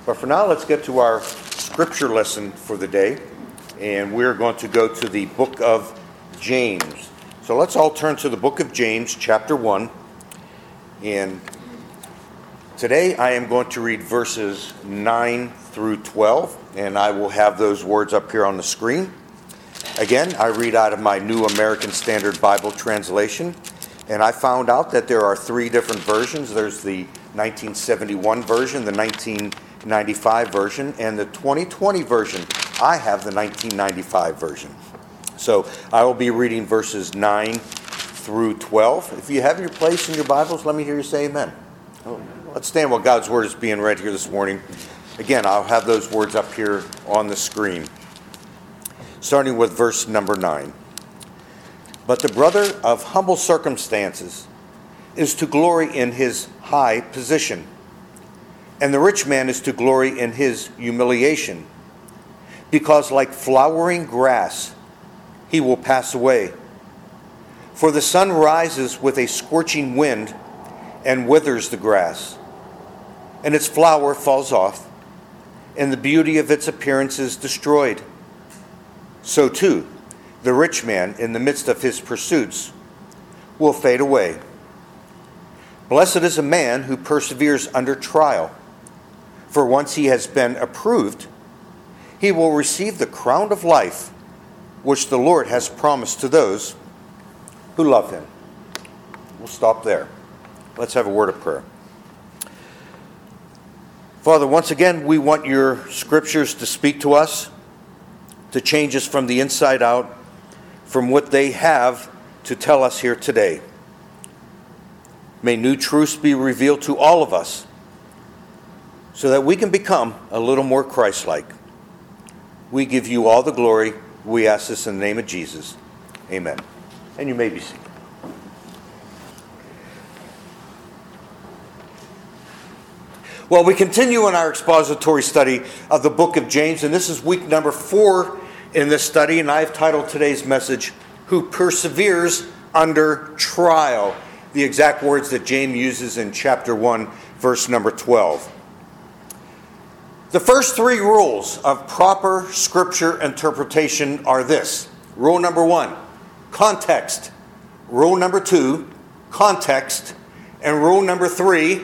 But for now, let's get to our scripture lesson for the day. And we're going to go to the book of James. So let's all turn to the book of James, chapter 1. And today I am going to read verses 9 through 12. And I will have those words up here on the screen. Again, I read out of my New American Standard Bible translation. And I found out that there are three different versions. There's the 1971 version, the 1995 version, and the 2020 version. I have the 1995 version. So I will be reading verses 9 through 12. If you have your place in your Bibles, let me hear you say amen. Let's stand while God's word is being read here this morning. Again, I'll have those words up here on the screen. Starting with verse number 9. But the brother of humble circumstances is to glory in his high position, and the rich man is to glory in his humiliation, because like flowering grass he will pass away. For the sun rises with a scorching wind and withers the grass, and its flower falls off, and the beauty of its appearance is destroyed. So too, the rich man, in the midst of his pursuits, will fade away. Blessed is a man who perseveres under trial, for once he has been approved, he will receive the crown of life, which the Lord has promised to those who love him. We'll stop there. Let's have a word of prayer. Father, once again, we want your scriptures to speak to us, to change us from the inside out, from what they have to tell us here today. May new truths be revealed to all of us so that we can become a little more Christ-like. We give you all the glory. We ask this in the name of Jesus. Amen. And you may be seated. Well, we continue in our expository study of the book of James, and this is week number 4 in this study, and I've titled today's message, Who Perseveres Under Trial, the exact words that James uses in chapter 1, verse number 12. The first 3 rules of proper scripture interpretation are this. Rule number 1, context. Rule number 2, context. And rule number 3,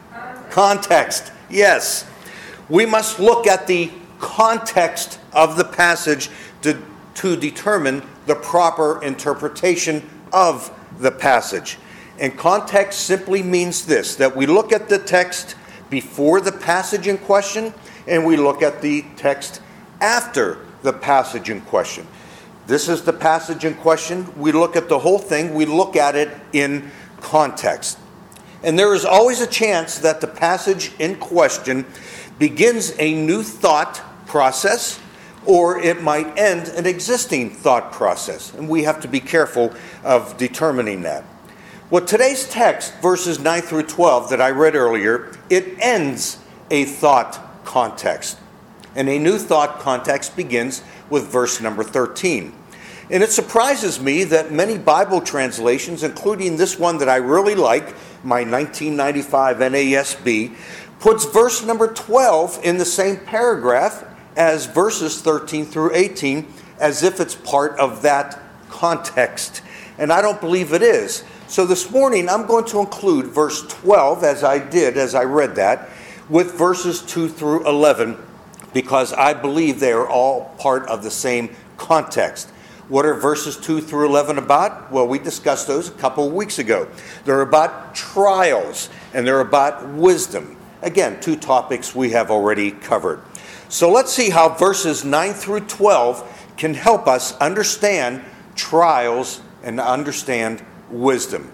context. Yes, we must look at the context of the passage to determine the proper interpretation of the passage. And context simply means this, that we look at the text before the passage in question, and we look at the text after the passage in question. This is the passage in question. We look at the whole thing. We look at it in context. And there is always a chance that the passage in question begins a new thought process, or it might end an existing thought process. And we have to be careful of determining that. Well, today's text, verses 9 through 12 that I read earlier, it ends a thought context. And a new thought context begins with verse number 13. And it surprises me that many Bible translations, including this one that I really like, my 1995 NASB, puts verse number 12 in the same paragraph as verses 13 through 18, as if it's part of that context. And I don't believe it is. So this morning I'm going to include verse 12, as I read that, with verses 2 through 11, because I believe they are all part of the same context. What are verses 2 through 11 about? Well, we discussed those a couple of weeks ago. They're about trials, and they're about wisdom. Again, 2 topics we have already covered. So let's see how verses 9 through 12 can help us understand trials and understand wisdom.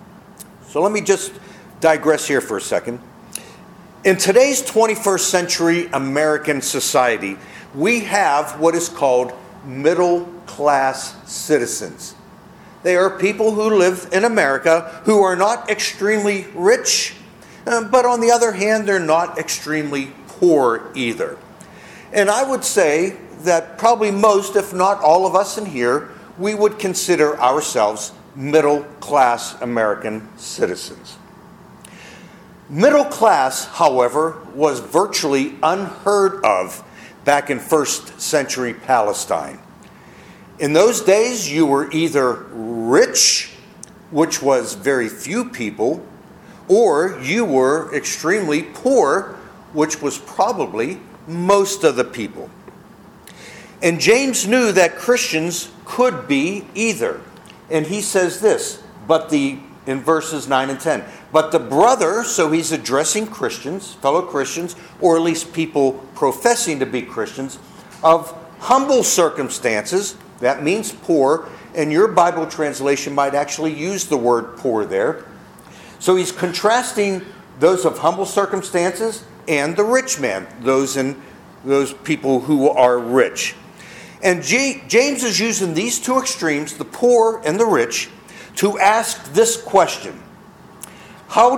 So let me just digress here for a second. In today's 21st century American society, we have what is called middle-class citizens. They are people who live in America who are not extremely rich, but on the other hand, they're not extremely poor either. And I would say that probably most, if not all of us in here, we would consider ourselves middle-class American citizens. Middle class, however, was virtually unheard of back in first century Palestine. In those days, you were either rich, which was very few people, or you were extremely poor, which was probably most of the people. And James knew that Christians could be either. And he says this, in verses 9 and 10, but the brother, so he's addressing Christians, fellow Christians, or at least people professing to be Christians, of humble circumstances, that means poor, and your Bible translation might actually use the word poor there. So he's contrasting those of humble circumstances and the rich man, those people who are rich. And James is using these two extremes, the poor and the rich, to ask this question. How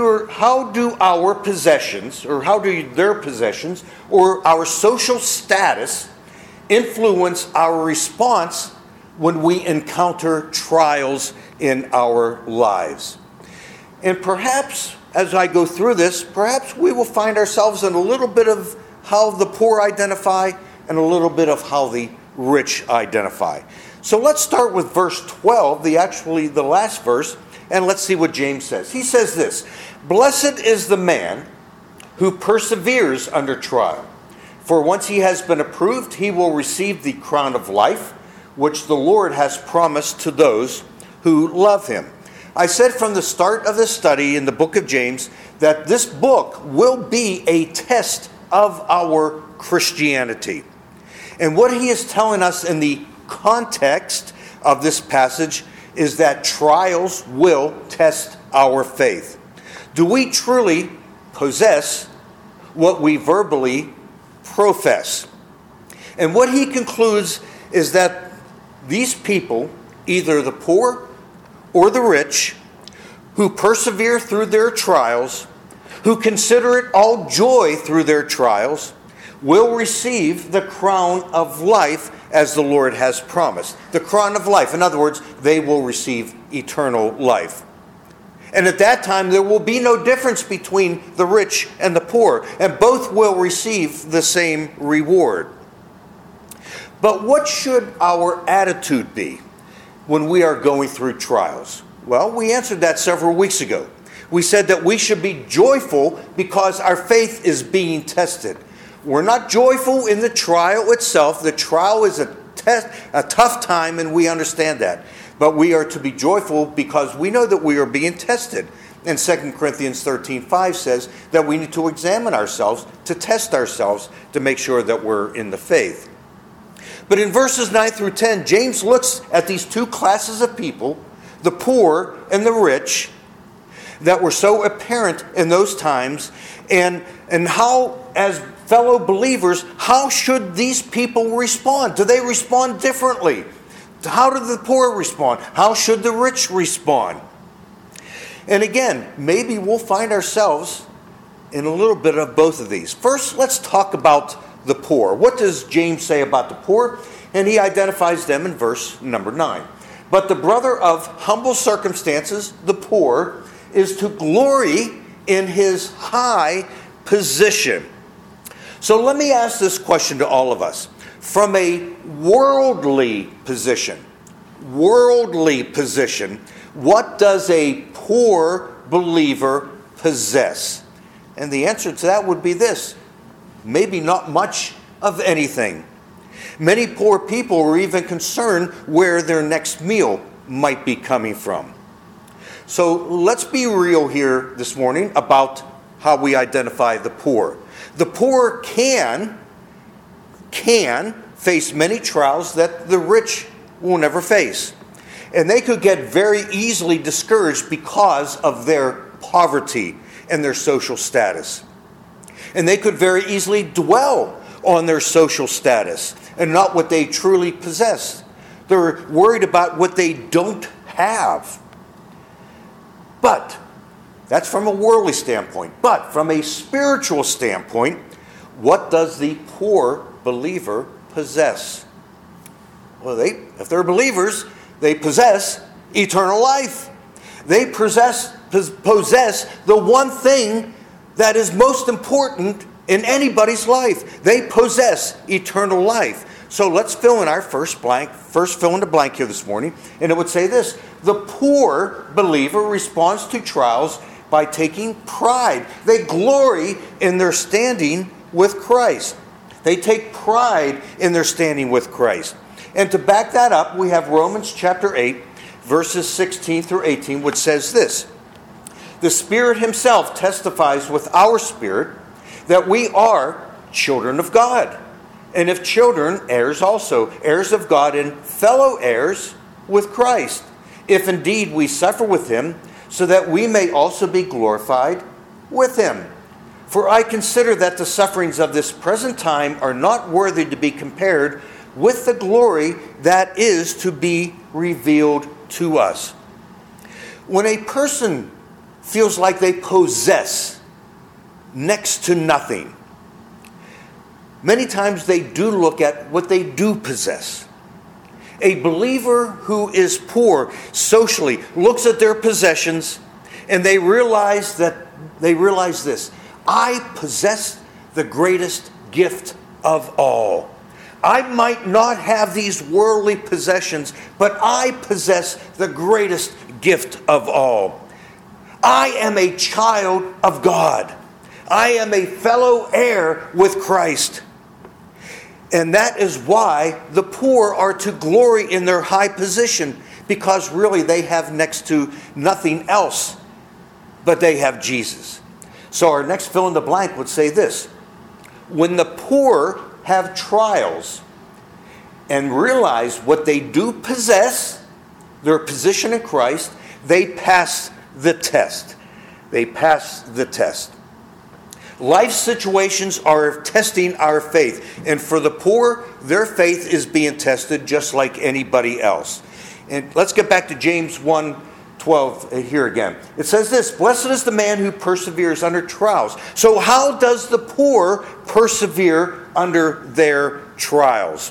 do our possessions, or how do their possessions, or our social status influence our response when we encounter trials in our lives? And perhaps, as I go through this, perhaps we will find ourselves in a little bit of how the poor identify and a little bit of how the rich identify. So let's start with verse 12, the last verse, and let's see what James says. He says this, "Blessed is the man who perseveres under trial. For once he has been approved, he will receive the crown of life, which the Lord has promised to those who love him." I said from the start of the study in the book of James that this book will be a test of our Christianity. And what he is telling us in the context of this passage is that trials will test our faith. Do we truly possess what we verbally profess? And what he concludes is that these people, either the poor or the rich, who persevere through their trials, who consider it all joy through their trials, will receive the crown of life as the Lord has promised. The crown of life. In other words, they will receive eternal life. And at that time, there will be no difference between the rich and the poor, and both will receive the same reward. But what should our attitude be when we are going through trials? Well, we answered that several weeks ago. We said that we should be joyful because our faith is being tested. We're not joyful in the trial itself. The trial is a tough time, and we understand that. But we are to be joyful because we know that we are being tested. And 2 Corinthians 13:5 says that we need to examine ourselves, to test ourselves, to make sure that we're in the faith. But in verses 9 through 10, James looks at these two classes of people, the poor and the rich, that were so apparent in those times, and how, as fellow believers, how should these people respond? Do they respond differently? How do the poor respond? How should the rich respond? And again, maybe we'll find ourselves in a little bit of both of these. First, let's talk about the poor. What does James say about the poor? And he identifies them in verse number 9. But the brother of humble circumstances, the poor, is to glory in his high position. So let me ask this question to all of us. From a worldly position, what does a poor believer possess? And the answer to that would be this: maybe not much of anything. Many poor people are even concerned where their next meal might be coming from. So let's be real here this morning about how we identify the poor. The poor can face many trials that the rich will never face. And they could get very easily discouraged because of their poverty and their social status. And they could very easily dwell on their social status and not what they truly possess. They're worried about what they don't have. But that's from a worldly standpoint. But from a spiritual standpoint, what does the poor believer possess? Well, if they're believers, they possess eternal life. They possess the one thing that is most important in anybody's life. They possess eternal life. So let's fill in our first fill in the blank here this morning. And it would say this: the poor believer responds to trials by taking pride. They glory in their standing with Christ. They take pride in their standing with Christ. And to back that up, we have Romans chapter 8, verses 16 through 18, which says this: the Spirit himself testifies with our spirit that we are children of God. And if children, heirs also, heirs of God and fellow heirs with Christ, if indeed we suffer with him, so that we may also be glorified with him. For I consider that the sufferings of this present time are not worthy to be compared with the glory that is to be revealed to us. When a person feels like they possess next to nothing, many times they do look at what they do possess. A believer who is poor socially looks at their possessions and they realize this: I possess the greatest gift of all. I might not have these worldly possessions, but I possess the greatest gift of all. I am a child of God. I am a fellow heir with Christ. And that is why the poor are to glory in their high position, because really they have next to nothing else, but they have Jesus. So our next fill in the blank would say this: when the poor have trials and realize what they do possess, their position in Christ, they pass the test. They pass the test. Life situations are testing our faith. And for the poor, their faith is being tested just like anybody else. And let's get back to James 1:12 here again. It says this: blessed is the man who perseveres under trials. So how does the poor persevere under their trials?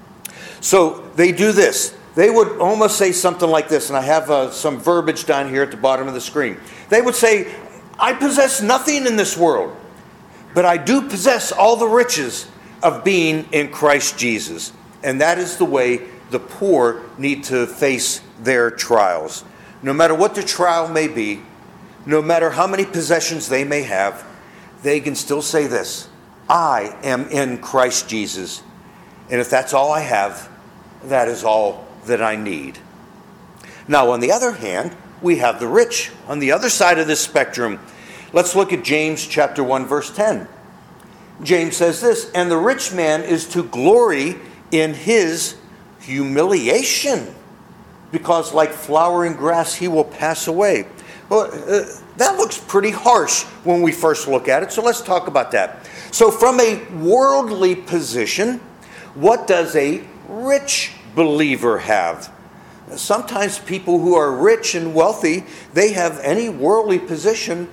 So they do this. They would almost say something like this, and I have some verbiage down here at the bottom of the screen. They would say, I possess nothing in this world, but I do possess all the riches of being in Christ Jesus. And that is the way the poor need to face their trials. No matter what the trial may be, no matter how many possessions they may have, they can still say this: I am in Christ Jesus. And if that's all I have, that is all that I need. Now, on the other hand, we have the rich on the other side of this spectrum. Let's look at James chapter 1, verse 10. James says this: and the rich man is to glory in his humiliation, because like flowering grass he will pass away. Well, that looks pretty harsh when we first look at it, so let's talk about that. So from a worldly position, what does a rich believer have? Sometimes people who are rich and wealthy, they have any worldly possession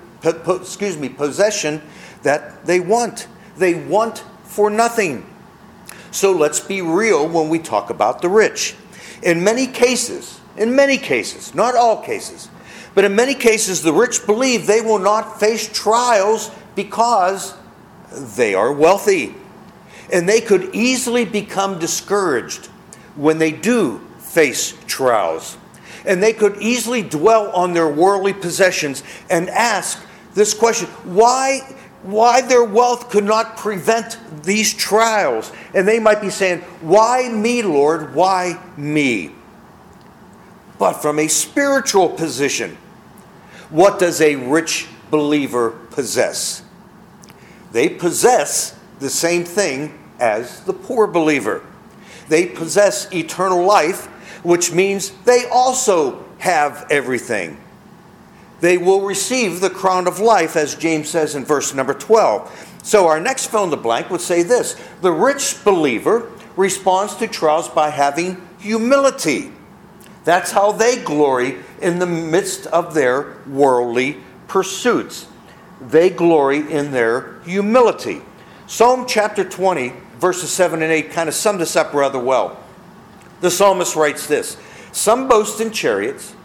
that they want. They want for nothing. So let's be real when we talk about the rich. In many cases, not all cases, but in many cases, the rich believe they will not face trials because they are wealthy. And they could easily become discouraged when they do face trials. And they could easily dwell on their worldly possessions and ask this question: why their wealth could not prevent these trials? And they might be saying, why me, Lord? Why me? But from a spiritual position, what does a rich believer possess? They possess the same thing as the poor believer. They possess eternal life, which means they also have everything. They will receive the crown of life, as James says in verse number 12. So our next fill in the blank would say this: the rich believer responds to trials by having humility. That's how they glory in the midst of their worldly pursuits. They glory in their humility. Psalm chapter 20, verses 7 and 8 kind of sum this up rather well. The psalmist writes this: some boast in chariots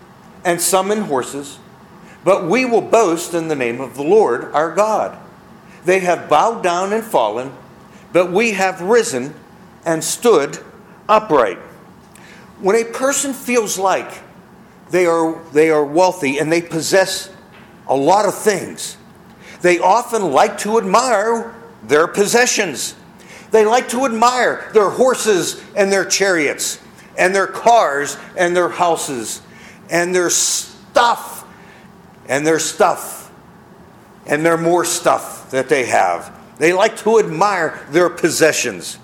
and some in horses, but we will boast in the name of the Lord our God. They have bowed down and fallen, but we have risen and stood upright. When a person feels like they are wealthy and they possess a lot of things, they often like to admire their possessions. They like to admire their horses and their chariots and their cars and their houses and their stuff and their stuff and their more stuff that they have. They like to admire their possessions.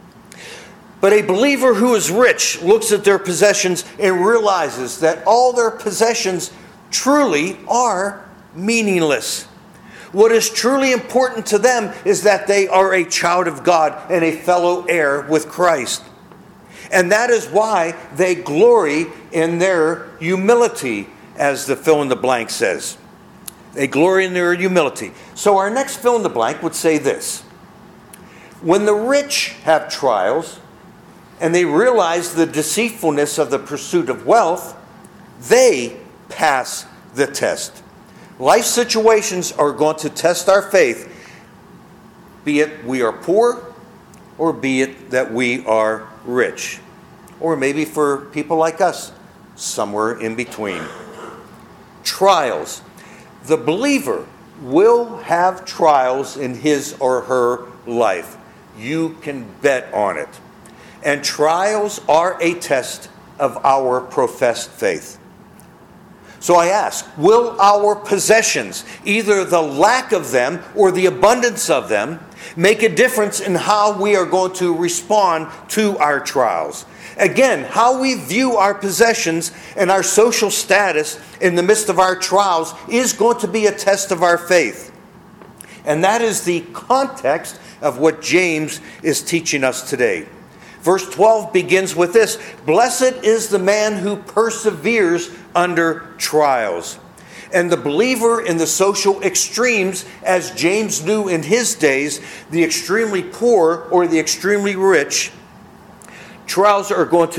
But a believer who is rich looks at their possessions and realizes that all their possessions truly are meaningless. What is truly important to them is that they are a child of God and a fellow heir with Christ. And that is why they glory in their humility, as the fill in the blank says. They glory in their humility. So our next fill in the blank would say this: when the rich have trials and they realize the deceitfulness of the pursuit of wealth, they pass the test. Life situations are going to test our faith, be it we are poor or be it that we are rich. Or maybe for people like us, somewhere in between. Trials. The believer will have trials in his or her life. You can bet on it. And trials are a test of our professed faith. So I ask, will our possessions, either the lack of them or the abundance of them, make a difference in how we are going to respond to our trials? Again, how we view our possessions and our social status in the midst of our trials is going to be a test of our faith. And that is the context of what James is teaching us today. Verse 12 begins with this: "Blessed is the man who perseveres under trials." And the believer in the social extremes, as James knew in his days, the extremely poor or the extremely rich, trials are going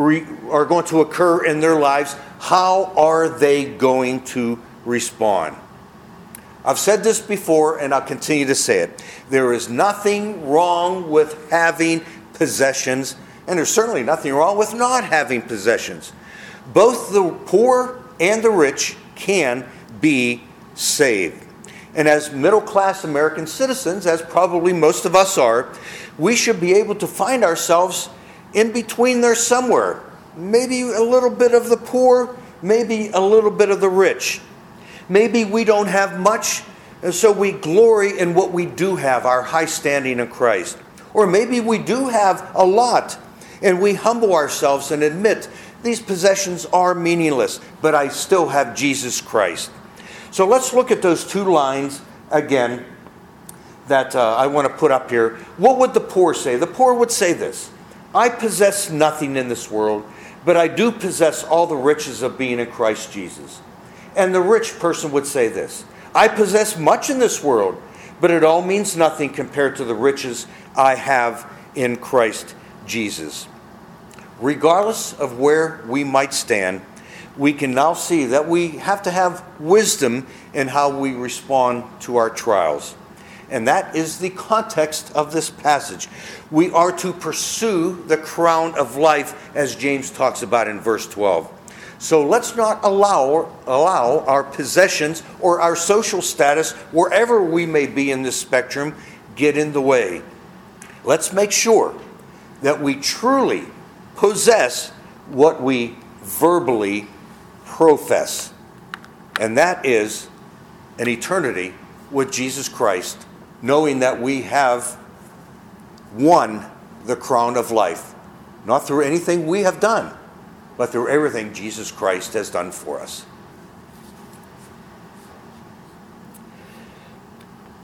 to occur in their lives. How are they going to respond? I've said this before and I'll continue to say it. There is nothing wrong with having possessions, and there's certainly nothing wrong with not having possessions. Both the poor and the rich can be saved. And as middle-class American citizens, as probably most of us are, we should be able to find ourselves in between there somewhere. Maybe a little bit of the poor, maybe a little bit of the rich. Maybe we don't have much, and so we glory in what we do have, our high standing in Christ. Or maybe we do have a lot, and we humble ourselves and admit these possessions are meaningless, but I still have Jesus Christ. So let's look at those two lines again that I want to put up here. What would the poor say? The poor would say this: I possess nothing in this world, but I do possess all the riches of being in Christ Jesus. And the rich person would say this: I possess much in this world, but it all means nothing compared to the riches I have in Christ Jesus. Regardless of where we might stand, we can now see that we have to have wisdom in how we respond to our trials. And that is the context of this passage. We are to pursue the crown of life, as James talks about in verse 12. So let's not allow our possessions or our social status, wherever we may be in this spectrum, get in the way. Let's make sure that we truly possess what we verbally profess. And that is an eternity with Jesus Christ, knowing that we have won the crown of life, not through anything we have done, but through everything Jesus Christ has done for us.